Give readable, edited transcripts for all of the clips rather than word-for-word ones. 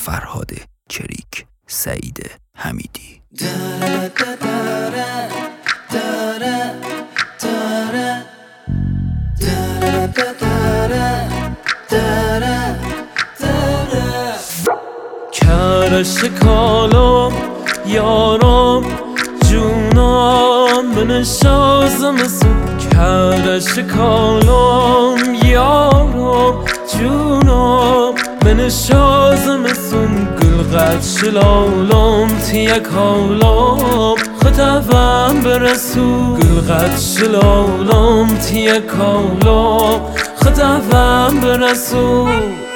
فرهاد چریک، سعید حمیدی. کرش کالم یارم جونم من شازم سون کرش کالم یارم جونم من شازم سون گل قد شلالم تیک حالم خطفم برسو گل قد شلالم تیک حالم خطفم برسو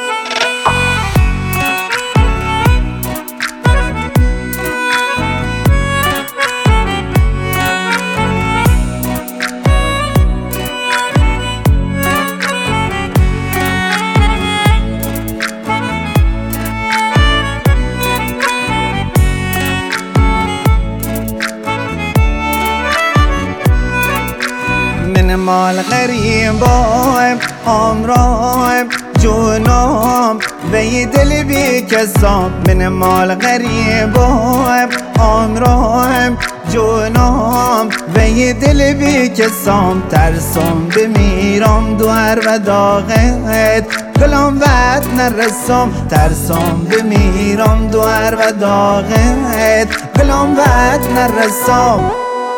من مال غریبایم همراهم جونم و یه دل بی کسام من مال غریبایم همراهم جونم و یه دل بی کسام ترسم بمیرم دوار و داغت گلم وقت نرسم ترسم بمیرم دوار و داغت گلم وقت نرسم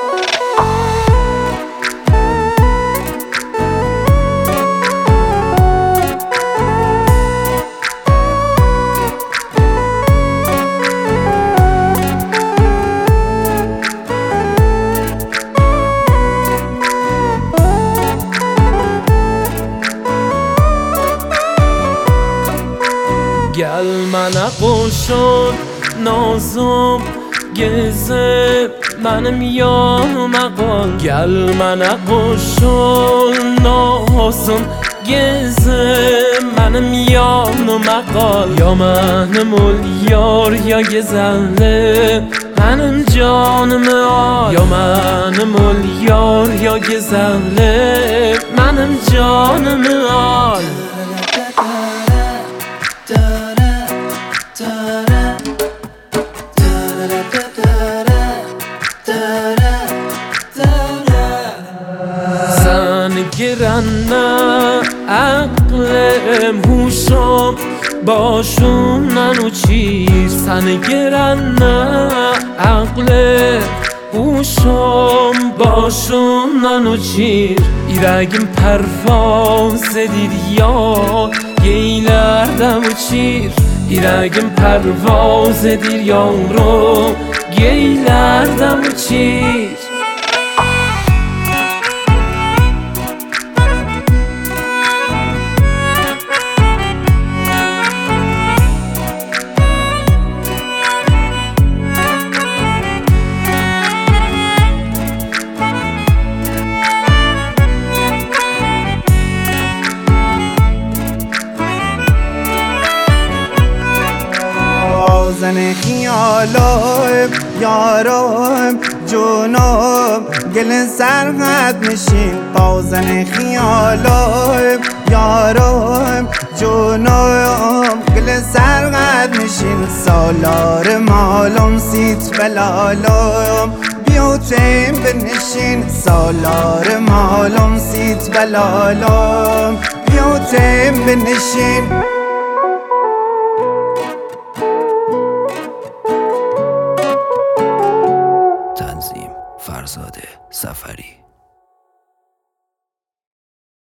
گل من قوشون نازم گزه منم یانم اقال گل من قوشون نازم گزه منم یانم اقال یا منم الیار یا گزله منم جانم آل یا منم الیار یا گزله منم جانم آل زن گرنه عقلم هوشم باشون ننو چیر زن گرنه عقلم هوشم باشون ننو چیر ایرگim پرواز دیر یا گیلردم و چیر ایرگim پرواز دیر یارو گیلردم و چیر زن خیالم یارم جونم گل سرحد میشین بازن خیالم یارم جونم گل سرحد میشین سالار مالم سیت بلالم بیوتیم بنشین سالار مالم سیت بلالم بیوتیم بنشین تنظیم فرزاد سفری.